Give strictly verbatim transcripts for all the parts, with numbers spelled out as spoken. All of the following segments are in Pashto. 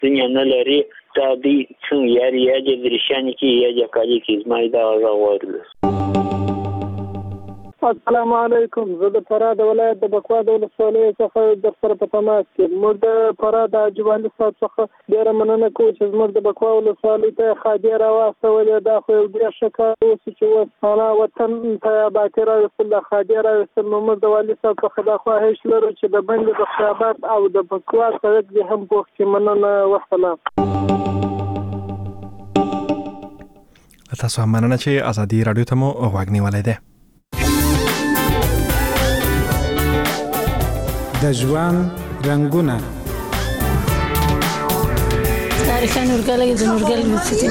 دنیا نه لري تا دی څنګه یاري یا د درشاني کې یا د کالي کې زمای دا غوړل. السلام علیکم. زه د فراه ولایت د بکوا د ولسوالۍ څخه د سره په تماس کې موږ د فراه د جوالي صاحب څخه ډیره مننه کوو چې موږ د بکوا ولسوالۍ ته خادي راوستولې. دا خو یو ډیر ښه کار و چې اوس انا وطن ته باقي راوستل د خادي راوستل. نو موږ د والي صاحب څخه دا خواهش لرو چې د بند د خیابات او د بکوا سړک دې هم پوښ چې مننه وسلام. تاسو هم مننه چې ازادي رادیو ته مو غوږ نیولی دی. د ژوند رنګونه تاریخ نورګل د نورګل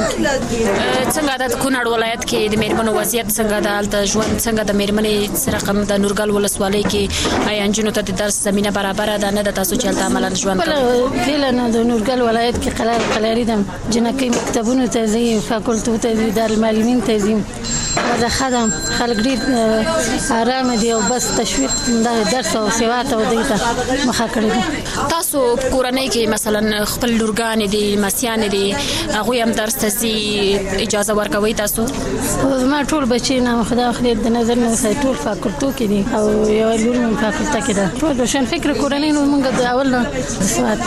څنګه د کونړ ولایت کې د میرمنو وضعیت څنګه د حالت ژوند څنګه د میرمنې سره کوم د نورګل ولسوالۍ کې آیا انجونو ته د درس زمينه برابر ده نه د تاسو چلته عملاً ژوند کوي؟ فعلا د نورګل ولایت کې قرار قلاري دم جنکې مکتبونو ته ځي فاکولټو ته ځي د المعلمین ته ځي دا خدم خلک ډیر آرام دي او بس تشویق د درس او سیوا ته ودی ته مخه کړی. تاسو کورنۍ کې مثلا خپل لورګان دي مسیان دي هغه هم درس ته اجازه ورکوي تاسو؟ ما ټول بچی نه خدای خیر د نظر نه سای ټول فاکولټو کې دي او یو لور من فاکولټه کې ده ټول روشن فکر کورنۍ نو موږ د اول نه سواد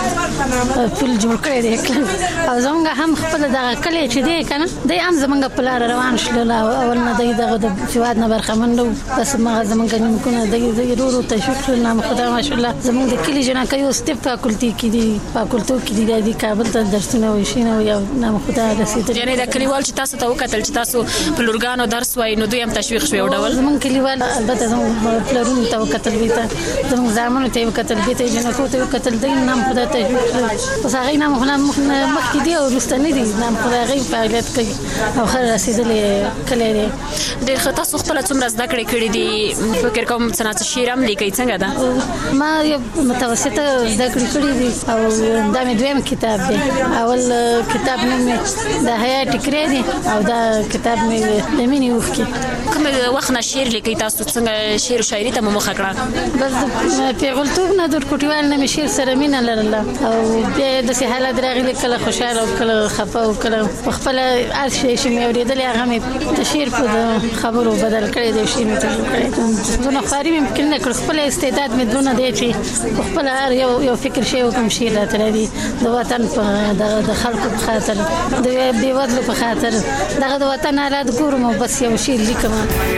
فل جوړ کړی دی او زموږ هم خپل دغه کلی چې دی کنه دی هم زموږ په لار روان شول اول نه دی دغه د سواد نه برخمن نو بس ما زموږ نه ممکنه دی دی ورو تشویق نه خدای ماشاءالله زموږ د کلی جنا کوي او ستپ فاکولټي کې دي فاکولټو کې دي د کابل ته درسونه وشینه او نه خدای رسیدل. یعنی د کلیوال چې تاسو ته وکتل چې تاسو په لورګانو درس وای نو دوی هم تشویق شوی ډول زموږ کلیوال البته زموږ پلرونو ته وکتل ویته زموږ زامنو ته وکتل ویته جنکو ته وکتل دی نه خدای تشویق اوس هغه نه مخ مخ دي او رستنی دي نه خدای فعالیت کوي او خیر رسیدل کلی ډېر ښه. تاسو خپل څومره زده کړې کړې دي فکر کوم صنعت شعر هم لیکئ څنګه ده؟ ما یو متوسطه زده کړې کړې دي او دا مې دویم کتاب دی. اول کتاب نوم د حیا ټکرې دی او دا کتاب مې د مینې اوښکې. کوم وخت نه شعر لیکئ تاسو څنګه شعر او شاعري ته مو مخه کړه؟ بس پیغلتوب نه د کوټیوال نه مې شعر سره مینه لرله او بیا داسې حالات راغلي کله خوشحاله او کله خفه او کله خپله هر شی چې مې اورېدلی هغه مې د شعر په خبرو بدل کړی دی شعر مې ترجمه کړی. دونه خواري مې ممکن نه کړ خپل استعداد مې دونه دی چې خپل هر یو یو فکر شی وکړم شعر راته راځي د وطن په د خلکو په خاطر د بېوزلو په خاطر دغه د وطن حالات ګورم او بس یو شعر لیکم.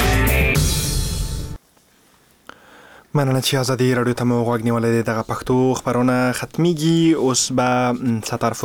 مننه چې ازادي رادیو ته مو غوږ نیولی دی. دغه پښتو خپرونه ختمیږي. اوس به ستر